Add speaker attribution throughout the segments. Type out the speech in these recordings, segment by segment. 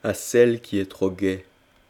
Speaker 1: à celle qui est trop gaie.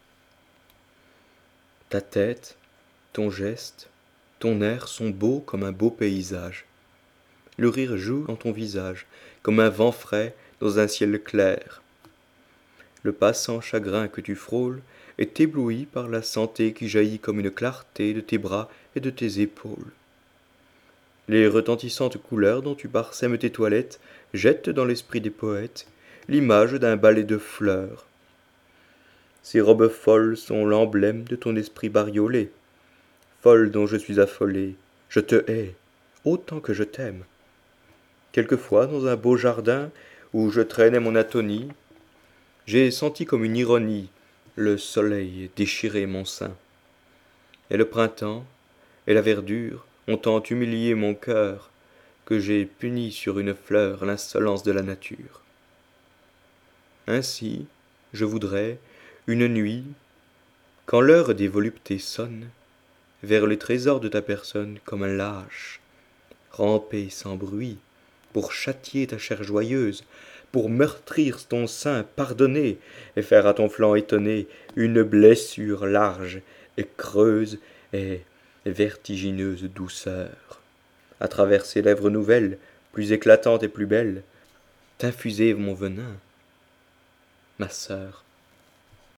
Speaker 1: Ta tête, ton geste, ton air sont beaux comme un beau paysage. Le rire joue dans ton visage, comme un vent frais dans un ciel clair. Le passant chagrin que tu frôles est ébloui par la santé qui jaillit comme une clarté de tes bras et de tes épaules. Les retentissantes couleurs dont tu parsèmes tes toilettes jettent dans l'esprit des poètes l'image d'un balai de fleurs. Ces robes folles sont l'emblème de ton esprit bariolé. Folle dont je suis affolé, je te hais, autant que je t'aime. Quelquefois, dans un beau jardin, où je traînais mon atonie, j'ai senti comme une ironie le soleil déchirer mon sein. Et le printemps et la verdure ont tant humilié mon cœur que j'ai puni sur une fleur l'insolence de la nature. Ainsi, je voudrais, une nuit, quand l'heure des voluptés sonne, vers les trésors de ta personne comme un lâche, ramper sans bruit, pour châtier ta chair joyeuse, pour meurtrir ton sein pardonné, et faire à ton flanc étonné une blessure large et creuse et vertigineuse douceur. À travers ces lèvres nouvelles, plus éclatantes et plus belles, t'infuser mon venin, ma sœur,